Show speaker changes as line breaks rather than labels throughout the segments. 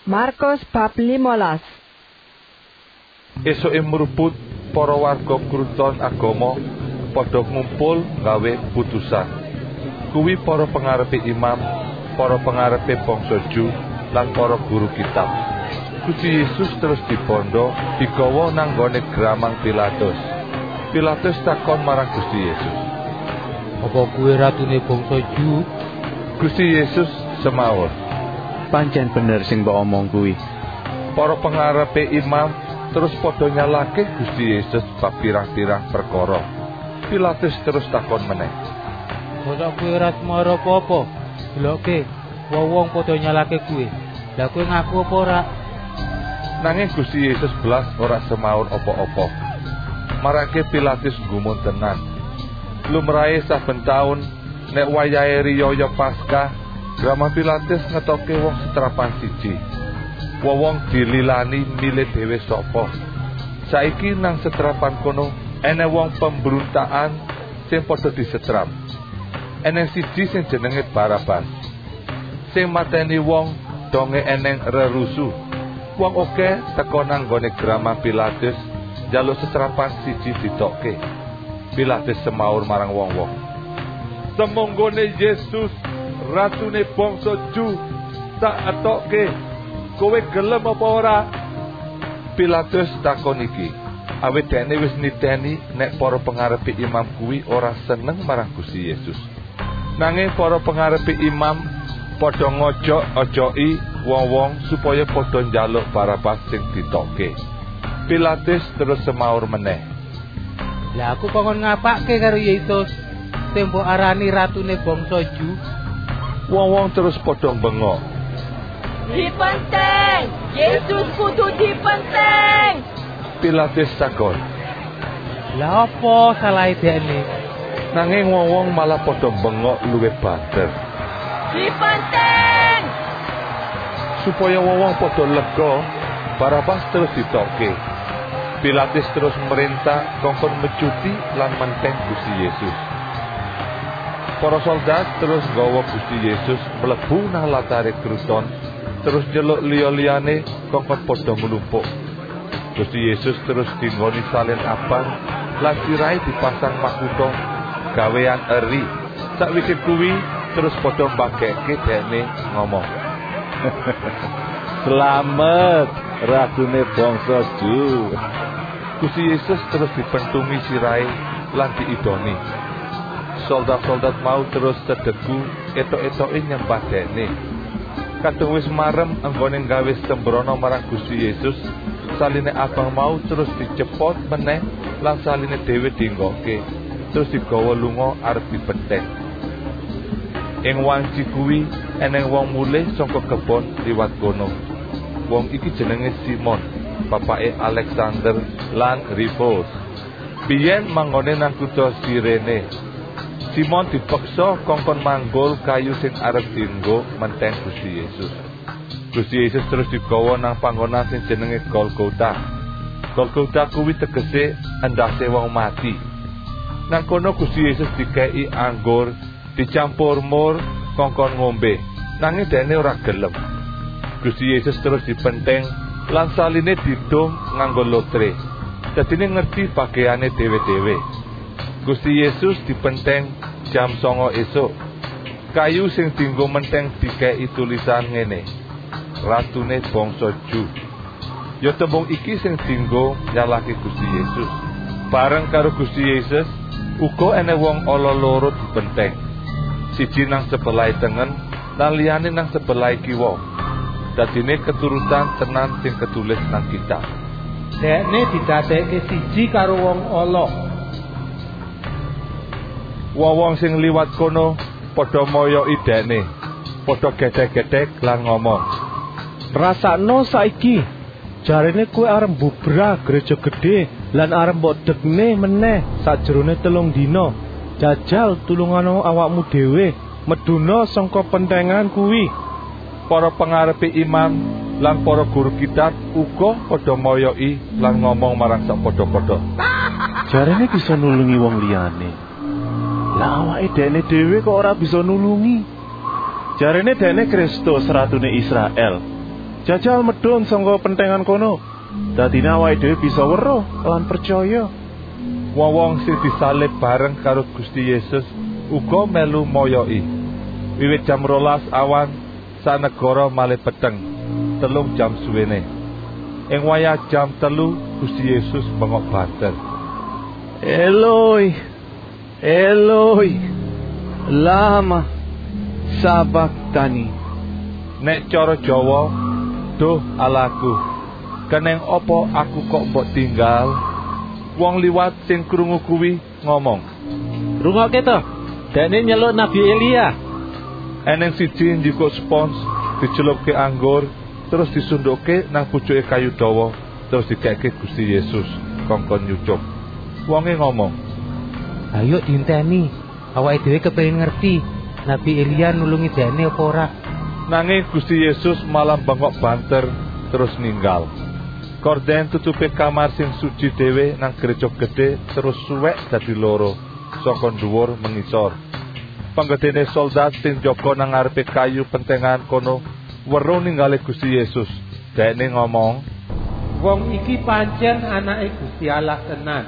Markus bab 15.
Esuke mruput para warga kruton agama padha ngumpul gawe putusan. Kuwi para pengarepe imam, para pengarepe bangsa Ju lan para guru kitab. Gusti Yesus terus dipondo digawa nang gone gramang Pilatus. Pilatus takon marang Gusti Yesus,
"Apa kuwi ratune bangsa Ju?"
Gusti Yesus semaur,
"Pancen bener sing mbok omong kuwi."
Para pengarepe imam terus padha nyalahke Gusti Yesus bab pirang-pirang perkara. Pilatus terus takon meneh,
"Kok kuwi ora semara apa-apa? Deloke, wong padha nyalahke kuwi. Lah kowe ngaku apa ora?"
Nanging Gusti Yesus blas ora semaur apa-apa. Marake Pilatus gumun tenan. Lumrahe saben taun nek wayahe riyaya Paskah, Gramang Pilatus ngetoke wong setrapan siji. Wong dililani milih dhewe sapa. Saiki nang setrapan kono ene wong pemberontakan sing padha disetrap. Eneng siji sing jenenge Barabas. Sing mateni wong donge eneng rerusu. Wong akeh teka nang gone Gramang Pilatus njaluk setrapan siji ditokke. Pilatus semaur marang wong-wong, "Semonggone Yesus, ratune bangsa Ju, tak atokke. Kowe gelem apa ora?" Pilatus takon iki awit dene wis niteni nek para pengarepe imam kuwi ora seneng marang Gusti Yesus. Nanging para pengarepe imam padha ngojok-ojoki wong-wong supaya padha njaluk Barabas sing ditokke. Pilatus terus semaur meneh,
"Lah aku kongkon ngapake karo Yesus sing mbok arani ratune bangsa Ju?"
Wong-wong terus padha bengok,
Dipenteng! Yesus kudu dipenteng!
Pilatus takon.
"Lah apa salahe dekne?"
Nanging wong-wong malah padha bengok luwih banter.
Dipenteng!
Supaya wong-wong padha lega, Barabas terus ditokke. Pilatus terus merintah kongkon mecuti lan menteng Gusti Yesus. Para soldat terus nggawa Gusti Yesus mlebu nang latare kruton, terus njeluk liya-liyane kongkon padha nglumpuk. Gusti Yesus terus dinggoni salin abang lan sirahe dipasang makutha gawean eri. Sakwise kuwi terus padha mbageke dekne ngomong,
"Slamet, ratune bangsa Ju."
Gusti Yesus terus dipentungi sirahe lan diidoni. Soldat-soldat mau terus sedegu etok-etoke nyembah dekne. Kadung wis marem anggone gawe sembrono marang Gusti Yesus, saline abang mau terus dicepot meneh lan saline dhewe dinggokke, terus digawa lunga arep dipenteng. Ing wanci kuwi eneng wong mulih saka kebon liwat kono. Wong iki jenenge Simon, bapake Alexander lan Rufus. Biyen manggone nang kutha Sirene. Simon dipeksa kongkon manggul kayu sing arep dienggo menteng Gusti Yesus. Gusti Yesus terus digawa nang panggonan sing jenenge Golgota. Golgota kuwi tegese endase wong mati. Nang kono Gusti Yesus dikei anggur dicampur mur kongkon ngombe. Nanging dene ora gelem. Gusti Yesus terus dipenteng lan saline didum nganggo lotre. Dadine ngerti bagiane dhewe-dhewe. Gusti Yesus dipenteng jam 09.00 esuk. Kayu sing dienggo menteng dikei tulisan ngene, "Ratune bangsa Ju." Ya tembung iki sing dienggo nyalahke Gusti Yesus. Bareng karo Gusti Yesus uga ene wong ala loro dipenteng. Siji nang sebelah tengen lan liyane nang sebelah kiwa. Dadine keturutan tenan sing ketulis nang kitab.
Dekne didadekke siji karo wong ala.
Wong-wong sing liwat kono padha moyoki dekne, padha gedhek-gedhek lan ngomong,
"Rasakno saiki, jarene kowe arep mbubrah gereja gedhe lan arep mbok degne meneh sajrone 3 dina. Jajal tulungan awakmu dhewe meduna saka pentengan kuwi."
Para pengarepe imam lan para guru kitab uga padha moyoki lan ngomong marang sakpadha-padha,
"Jarene bisa nulungi wong liyane. Lah awake dhewe kok ora bisa nulungi? Jarene dene Kristus ratune Israel." Jajal medhun saka pentengan kono. Dadine awake dhewe bisa weruh lan percaya.
Wong-wong sing disalib bareng karo Gusti Yesus uga melu moyoki. Wiwit jam 12 awan sanegara malih peteng, 3 jam suwene. Ing wayah jam 3 Gusti Yesus bengok banter.
Eloi, Eloi, lama sabachthani.
Nek cara Jawa, duh Allahku, keneng opo aku kok mbok tinggal? Wong liwat sing krungu kuwi ngomong,
Rungokke to, dekne nyeluk Nabi Elia.
eneng siji njikuk spons dicelukke anggur terus disundukke nang pucuke kayu dawa terus dikeke Gusti Yesus kongkon nyucup. Wonge ngomong,
Ayo diinteni, awake dhewe kepengin ngerti Nabi Elia nulungi dekne apa ora.
nanging Gusti Yesus malah bengok banter terus ninggal. Korden tutupe kamar sing suci dhewe nang gereja gedhe terus suwek dadi loro saka dhuwur mengisor. Panggedene soldat sing jaga nang ngarepe kayu pentengan kono weruh ninggale Gusti Yesus. Dekne ngomong,
Wong iki pancen anake Gusti Allah tenan.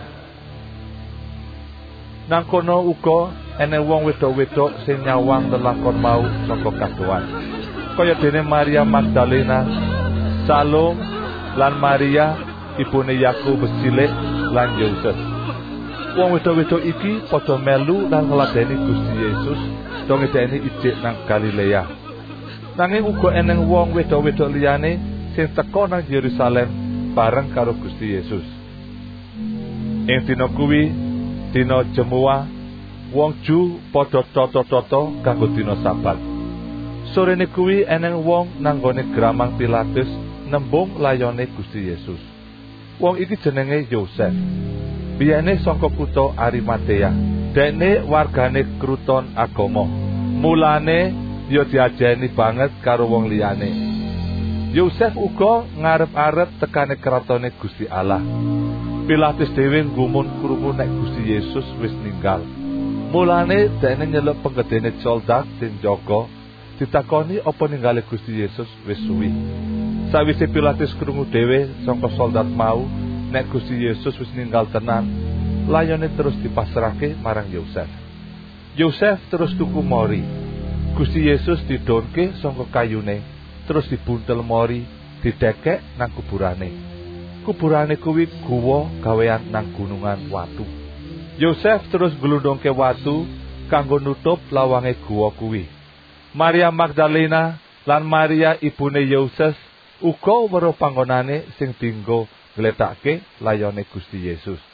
nang kono uga eneng wong wedok-wedok sing nyawang lelakon mau saka kadoan. Kaya dene Maria Magdalena, Salome lan Maria ibune Yakobus cilik lan Yoses. Wong wedok-wedok iki padha melu lan ngladeni Gusti Yesus dong ngedeni ijik nang Galilea. Nanging uga eneng wong wedok-wedok liyane sing teka nang Yerusalem bareng karo Gusti Yesus. Ing dina kuwi, dina Jemuah, wong Ju padha tata-tata kanggo dina Sabat. Sorene kuwi eneng wong nang gone gramang Pilatus nembung layone Gusti Yesus. Wong iki jenenge Yosef. Biyane saka kutha Arimatea. Dekne wargane kruton agama. Mulane ya diajeni banget karo wong liyane. Yosef uga ngarep-arep tekane kratone Gusti Allah. Pilatus dhewe nggumun krungu nek Gusti Yesus wis ninggal. Mulane dekne nyeluk penggedene soldat sing jaga ditakoni apa ninggale Gusti Yesus wis suwi. Sawise Pilatus krungu dhewe saka soldat mau nek Gusti Yesus wis ninggal tenan, layone terus dipasrahke marang Yosef. Yosef terus tuku mori. Gusti Yesus didonke saka kayune, terus dibuntel mori, didekek nang kuburane. Kuburane kuwi guwa gawean nang gunungan watu. Yosef terus glundhongke watu kanggo nutup lawange guwa kuwi. Maria Magdalena lan Maria ibune Yoses uga weruh panggonane sing dienggo ngletake layone Gusti Yesus.